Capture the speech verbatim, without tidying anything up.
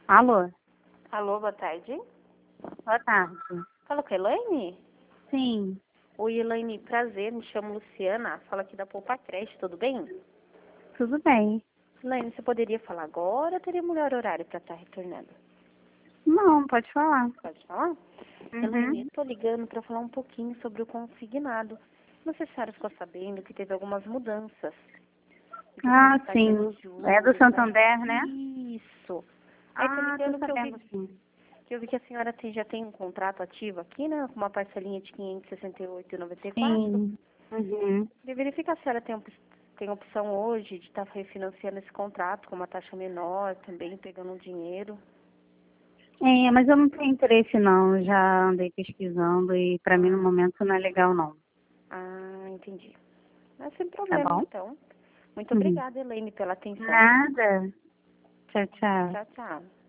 Alô? Alô, boa tarde. Boa tarde. Fala com a Elaine? Sim, Oi, Elaine, prazer, me chamo Luciana, fala aqui da Poupa Creche, tudo bem? tudo bem. Elaine, você poderia falar agora ou teria melhor horário para estar retornando? Não, pode falar. Pode falar? Uhum. Elaine, estou ligando para falar um pouquinho sobre o consignado. Não sei se a senhora ficou sabendo que teve algumas mudanças. E que tem Ah, as taxas sim. de É do juros, né? Santander, né? Isso. Aí tô Ah, tô ligando que eu vi sabendo, sim. que eu vi que a senhora tem- já tem um contrato ativo aqui, né? Com uma parcelinha de quinhentos e sessenta e oito reais e noventa e quatro centavos. Sim. Uhum. De verificar se a senhora tem, op- tem opção hoje de estar refinanciando esse contrato com uma taxa menor, também pegando um dinheiro. É, mas eu não tenho interesse não. Eu já andei pesquisando e pra mim no Ah, momento não é legal não. ah, entendi. Mas sem Tá problema, bom? então. Muito Uhum. obrigada, Elaine, pela atenção. Nada. Tchau, tchau. Tchau, tchau.